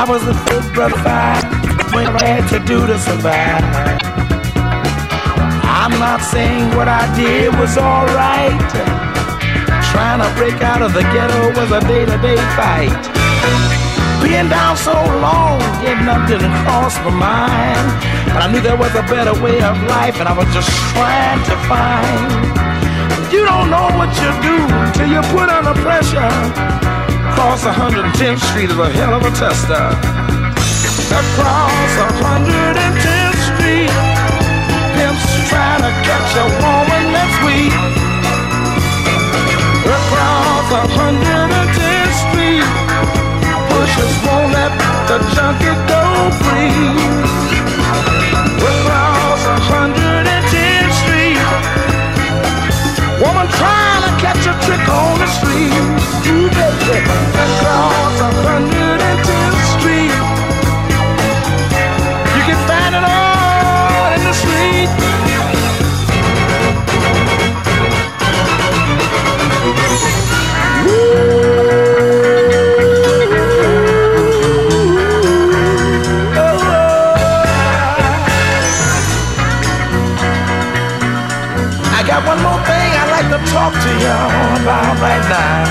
was the first brother five when I had to do to survive. I'm not saying what I did was alright. Trying to break out of the ghetto was a day-to-day fight. Being down so long, getting up didn't cross my mind. But I knew there was a better way of life, and I was just trying to find. You don't know what you do till you put under pressure. Across 110th Street is a hell of a tester. Across 110th Street, pimps trying to catch a woman that's weak. Across 110th Street, pushers won't let the junkie go free. Across 110th Street, woman trying to catch a trick on the street. Ooh, baby. Across 110th Street, you can find it all in the street. One more thing I'd like to talk to y'all about right now.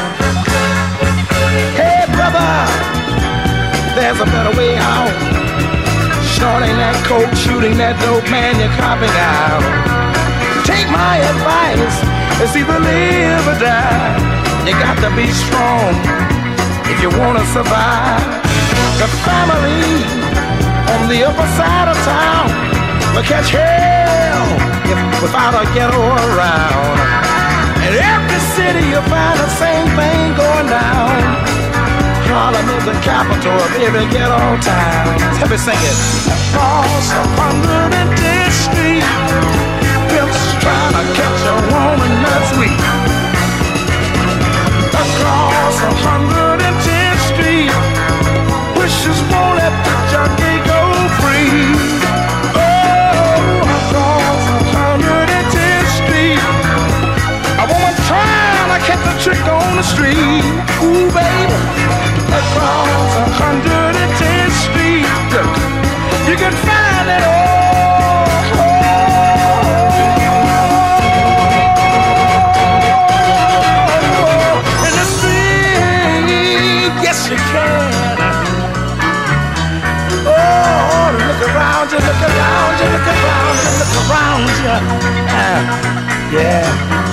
Hey brother, there's a better way out. Shorting that coke, shooting that dope, man, you're copping out. Take my advice, it's either live or die. You got to be strong if you want to survive. The family on the upper side of town will catch hell without a ghetto around. In every city you'll find the same thing going down. Harlem is the capital of every ghetto town. Let me sing it. Across 110th Street, pimps trying to catch a woman that's weak. Across 110th Street, wishes won't let the junkie go free. Catch the trick on the street, ooh baby. Across 110th Street, you can find it all. In the street, yes you can. Oh, look around you, look around you, look around you, look around you. Yeah.